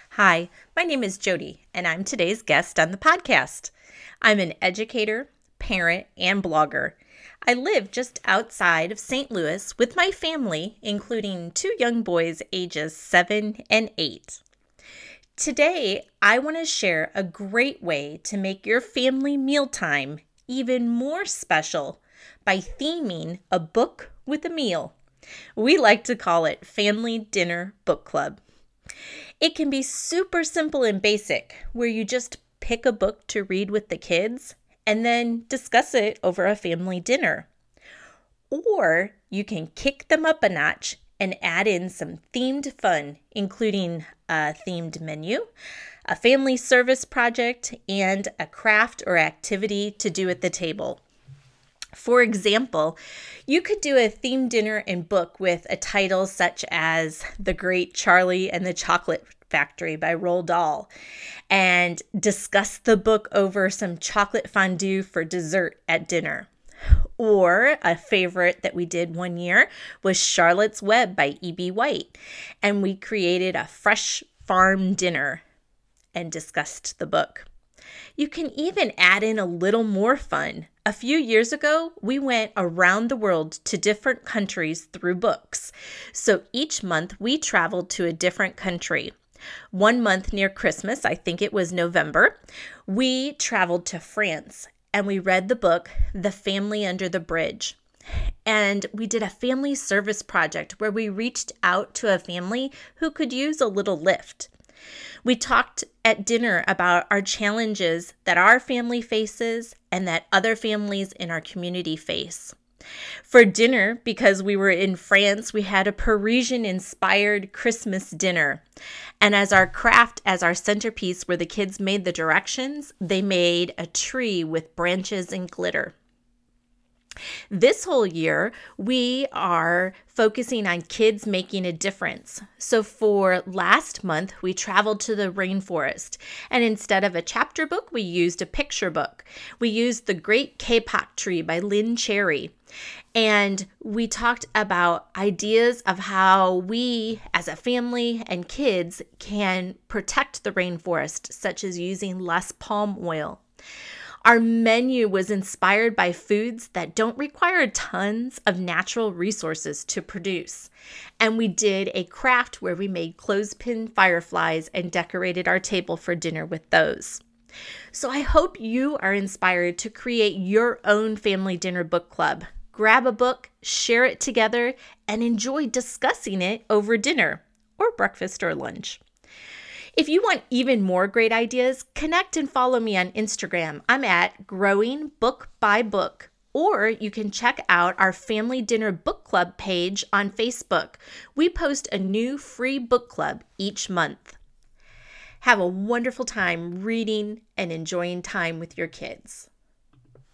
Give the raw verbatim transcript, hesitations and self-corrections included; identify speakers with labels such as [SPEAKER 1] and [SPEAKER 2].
[SPEAKER 1] Hi, my name is Jody, and I'm today's guest on the podcast. I'm an educator, parent, and blogger. I live just outside of Saint Louis with my family, including two young boys ages seven and eight. Today, I want to share a great way to make your family mealtime even more special by theming a book with a meal. We like to call it Family Dinner Book Club. It can be super simple and basic, where you just pick a book to read with the kids and then discuss it over a family dinner. Or you can kick them up a notch and add in some themed fun, including a themed menu, a family service project, and a craft or activity to do at the table. For example, you could do a themed dinner and book with a title such as The Great Charlie and the Chocolate Factory by Roald Dahl, and discuss the book over some chocolate fondue for dessert at dinner. Or a favorite that we did one year was Charlotte's Web by E B. White, and we created a fresh farm dinner and discussed the book. You can even add in a little more fun. A few years ago, we went around the world to different countries through books. So each month we traveled to a different country. One month near Christmas, I think it was November, we traveled to France and we read the book, The Family Under the Bridge. And we did a family service project where we reached out to a family who could use a little lift. We talked at dinner about our challenges that our family faces and that other families in our community face. For dinner, because we were in France, we had a Parisian-inspired Christmas dinner. And as our craft, as our centerpiece where the kids made the directions, they made a tree with branches and glitter. This whole year, we are focusing on kids making a difference. So for last month, we traveled to the rainforest, and instead of a chapter book, we used a picture book. We used The Great Kapok Tree by Lynn Cherry, and we talked about ideas of how we, as a family and kids, can protect the rainforest, such as using less palm oil. Our menu was inspired by foods that don't require tons of natural resources to produce. And we did a craft where we made clothespin fireflies and decorated our table for dinner with those. So I hope you are inspired to create your own family dinner book club. Grab a book, share it together, and enjoy discussing it over dinner or breakfast or lunch. If you want even more great ideas, connect and follow me on Instagram. I'm at Growing Book by Book. Or you can check out our Family Dinner Book Club page on Facebook. We post a new free book club each month. Have a wonderful time reading and enjoying time with your kids.